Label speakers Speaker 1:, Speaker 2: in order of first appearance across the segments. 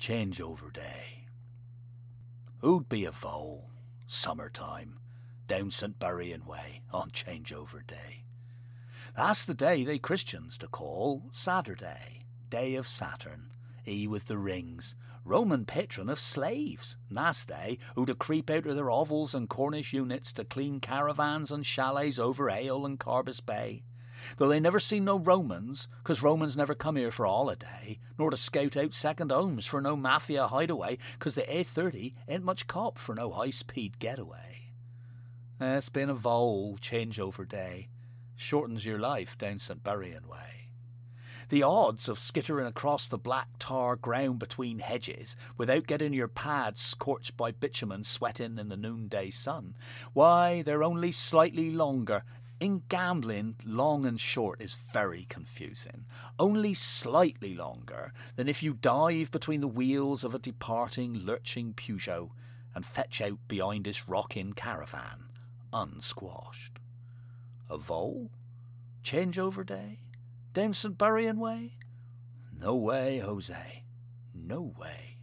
Speaker 1: Changeover Day. Who'd be a vole, summertime, down St. Buryan way on Changeover Day? That's the day they Christians to call Saturday, day of Saturn, he with the rings, Roman patron of slaves. That's they who to creep out of their hovels and Cornish units to clean caravans and chalets over Ale and Carbis Bay. Though they never seen no Romans, 'cause Romans never come here for a holiday, nor to scout out second homes for no mafia hideaway, 'cause the A30 ain't much cop for no high-speed getaway. It's been a vole changeover day, shortens your life down St. Buryan way. The odds of skittering across the black tar ground between hedges without getting your pads scorched by bitumen sweating in the noonday sun, why, they're only slightly longer. In gambling, long and short is very confusing. Only slightly longer than if you dive between the wheels of a departing, lurching Peugeot and fetch out behind its rocking caravan, unsquashed. A vole? Changeover day? Down St. Buryan way? No way, Jose. No way.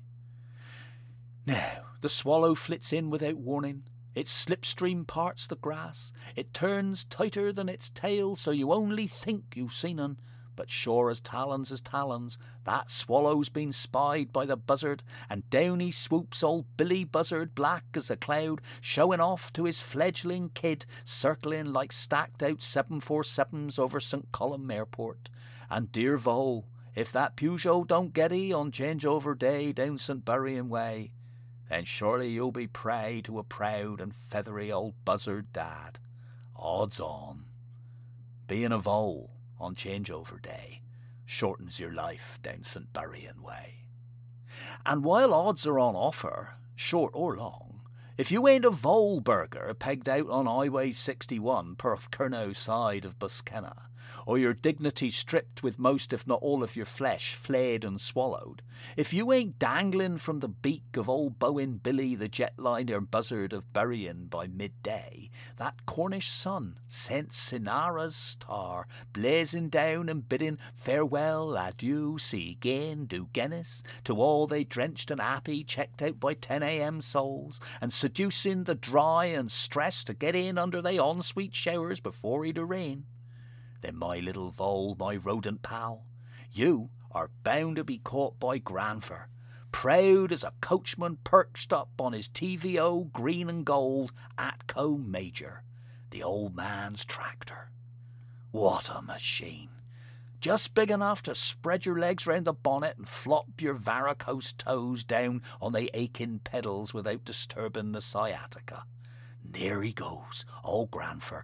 Speaker 1: Now, the swallow flits in without warning. Its slipstream parts the grass. It turns tighter than its tail, so you only think you've seen un. But sure as talons, that swallow's been spied by the buzzard, and down he swoops old Billy Buzzard, black as a cloud, showing off to his fledgling kid, circling like stacked out 747s over St. Column Airport. And dear vole, if that Peugeot don't get 'ee on changeover day down St. Buryan way, then surely you'll be prey to a proud and feathery old buzzard dad. Odds on. Being a vole on changeover day shortens your life down St. Buryan way. And while odds are on offer, short or long, if you ain't a vole burger pegged out on Highway 61 Perth Kernow side of Buskenna, or your dignity stripped with most if not all of your flesh flayed and swallowed, if you ain't dangling from the beak of old Bowen Billy the jetliner buzzard of Buryan by midday, that Cornish sun sent Sinara's star blazing down and bidding farewell, adieu, see again, do Guinness, to all they drenched and happy checked out by 10 a.m. souls, and seducing the dry and stressed to get in under they ensuite showers before he'd rain, then my little vole, my rodent pal, you are bound to be caught by Granfer, proud as a coachman perched up on his TVO green and gold Atco Major, the old man's tractor. What a machine! Just big enough to spread your legs round the bonnet and flop your varicose toes down on the aching pedals without disturbing the sciatica. There he goes, old Granfer,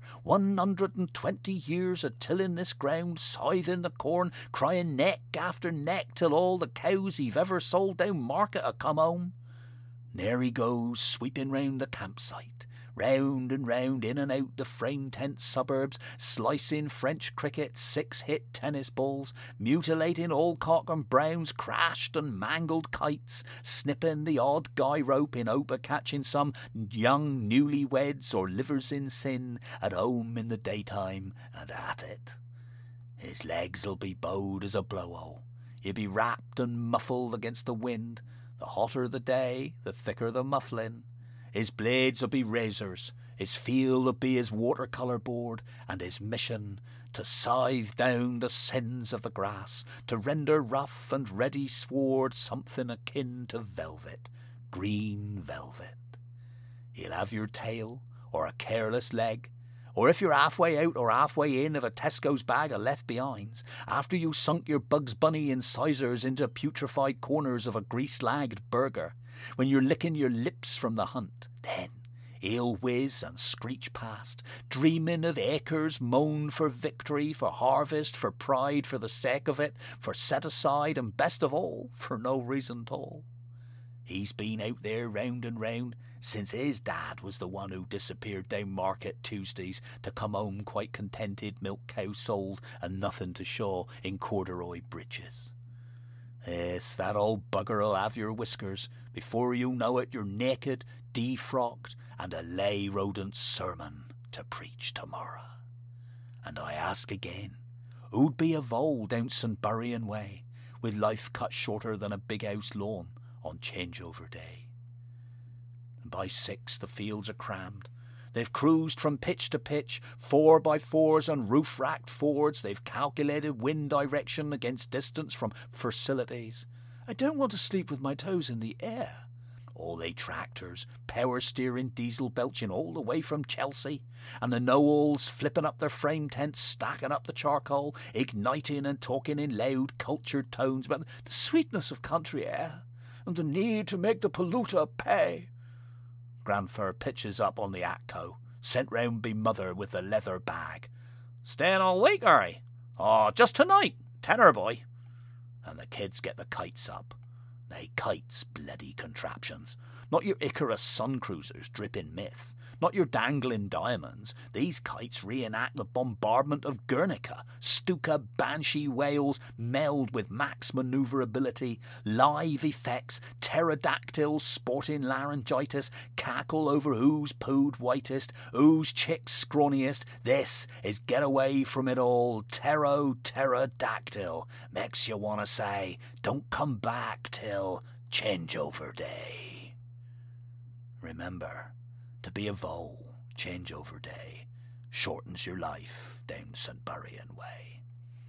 Speaker 1: 120 years a tilling this ground, scything the corn, crying neck after neck till all the cows he've ever sold down market a come home. There he goes, sweeping round the campsite, round and round, in and out the frame tent suburbs, slicing French cricket 6-hit tennis balls, mutilating old cock and browns, crashed and mangled kites, snipping the odd guy rope in hope of catching some young newlyweds or livers in sin at home in the daytime and at it. His legs'll be bowed as a blow-o. He'll be wrapped and muffled against the wind. The hotter the day, the thicker the mufflin'. His blades'll be razors, his field'll be his watercolour board, and his mission to scythe down the sins of the grass, to render rough and ready sward something akin to velvet, green velvet. He'll have your tail, or a careless leg, or if you're halfway out or halfway in of a Tesco's bag of left-behinds, after you sunk your Bugs Bunny incisors into putrefied corners of a grease-lagged burger, when you're licking your lips from the hunt, then he'll whiz and screech past, dreaming of acres mown for victory, for harvest, for pride, for the sake of it, for set-aside, and best of all, for no reason at all. He's been out there round and round since his dad was the one who disappeared down market Tuesdays to come home quite contented, milk cow sold, and nothing to show in corduroy breeches. Yes, that old bugger'll have your whiskers. Before you know it, you're naked, defrocked, and a lay rodent sermon to preach tomorrow. And I ask again, who'd be a vole down St. Buryan way, with life cut shorter than a big house lawn, on changeover day. And by 6 the fields are crammed. They've cruised from pitch to pitch, 4x4s and roof-racked Fords. They've calculated wind direction against distance from facilities. I don't want to sleep with my toes in the air. All they tractors, power steering, diesel belching all the way from Chelsea, and the know-alls flipping up their frame tents, stacking up the charcoal, igniting and talking in loud, cultured tones about the sweetness of country air and the need to make the polluter pay. Grandfer pitches up on the Atco, sent round by mother with the leather bag. "Staying all week, are ye?" "Oh, just tonight, tenner boy." And the kids get the kites up. They kites, bloody contraptions. Not your Icarus sun cruisers dripping myth. Not your dangling diamonds. These kites reenact the bombardment of Guernica. Stuka banshee whales meld with max manoeuvrability. Live effects. Pterodactyls sporting laryngitis. Cackle over who's pooed whitest. Who's chick's scrawniest. This is get away from it all. Pterodactyl. Makes you want to say, don't come back till changeover day. Remember, to be a vole, changeover day, shortens your life down St. Buryan way.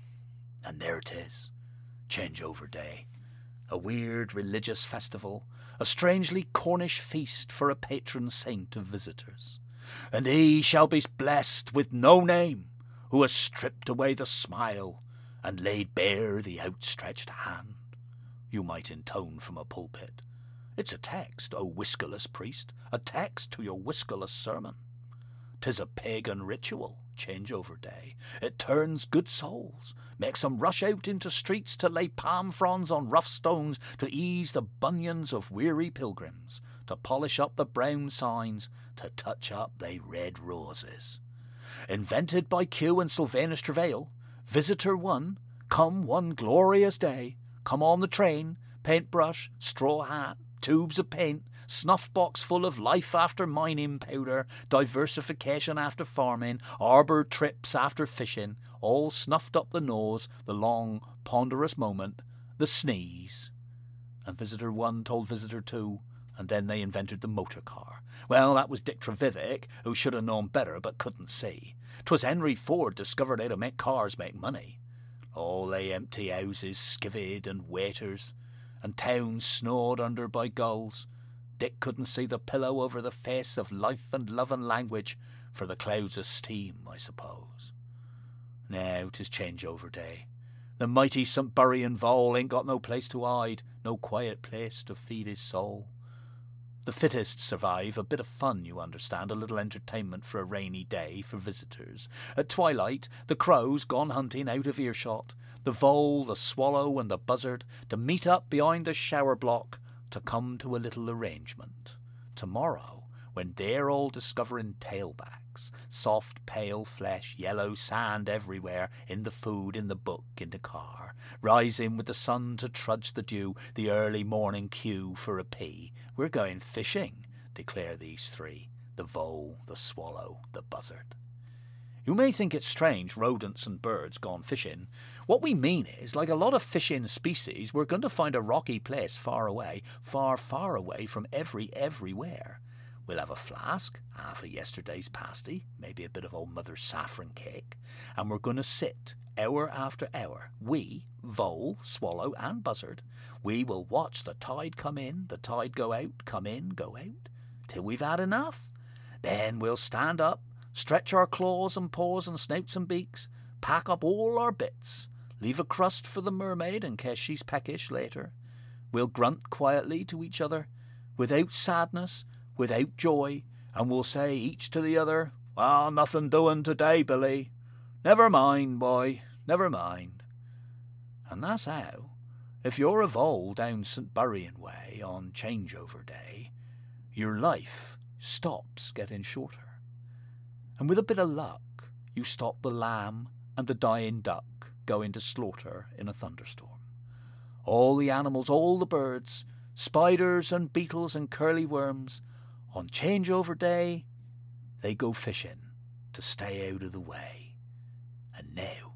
Speaker 1: And there it is, changeover day, a weird religious festival, a strangely Cornish feast for a patron saint of visitors. And he shall be blessed with no name, who has stripped away the smile and laid bare the outstretched hand. You might intone from a pulpit. It's a text, O whiskerless priest, a text to your whiskerless sermon. 'Tis a pagan ritual, changeover day. It turns good souls, makes them rush out into streets to lay palm fronds on rough stones to ease the bunions of weary pilgrims, to polish up the brown signs, to touch up they red roses. Invented by Q and Sylvanus Travail, Visitor One, come one glorious day, come on the train, paintbrush, straw hat, tubes of paint, snuff box full of life after mining powder, diversification after farming, arbour trips after fishing, all snuffed up the nose, the long, ponderous moment, the sneeze. And Visitor One told Visitor Two, and then they invented the motor car. Well, that was Dick Trevidick, who should have known better but couldn't see. 'Twas Henry Ford discovered how to make cars make money. All they empty houses, skivied and waiters, and towns snowed under by gulls. Dick couldn't see the pillow over the face of life and love and language for the clouds of steam, I suppose. Now 'tis changeover day. The mighty St. Buryan vole ain't got no place to hide, no quiet place to feed his soul. The fittest survive, a bit of fun, you understand, a little entertainment for a rainy day for visitors. At twilight, the crows gone hunting out of earshot, the vole, the swallow, and the buzzard, to meet up behind the shower block, to come to a little arrangement. Tomorrow, when they're all discovering tailbacks, soft pale flesh, yellow sand everywhere, in the food, in the book, in the car, rising with the sun to trudge the dew, the early morning queue for a pee, we're going fishing, declare these three, the vole, the swallow, the buzzard. You may think it strange, rodents and birds gone fishing. What we mean is, like a lot of fishing species, we're going to find a rocky place far away, far, far away from everywhere. We'll have a flask, half of yesterday's pasty, maybe a bit of old Mother's saffron cake, and we're going to sit, hour after hour, we, vole, swallow, and buzzard, we will watch the tide come in, the tide go out, come in, go out, till we've had enough. Then we'll stand up, stretch our claws and paws and snouts and beaks, pack up all our bits, leave a crust for the mermaid in case she's peckish later. We'll grunt quietly to each other, without sadness, without joy, and we'll say each to the other, "Well, nothing doing today, Billy. Never mind, boy, never mind." And that's how, if you're a vole down St. Buryan way on changeover day, your life stops getting shorter. And with a bit of luck, you stop the lamb and the dying duck going to slaughter in a thunderstorm. All the animals, all the birds, spiders and beetles and curly worms, on changeover day, they go fishing to stay out of the way. And now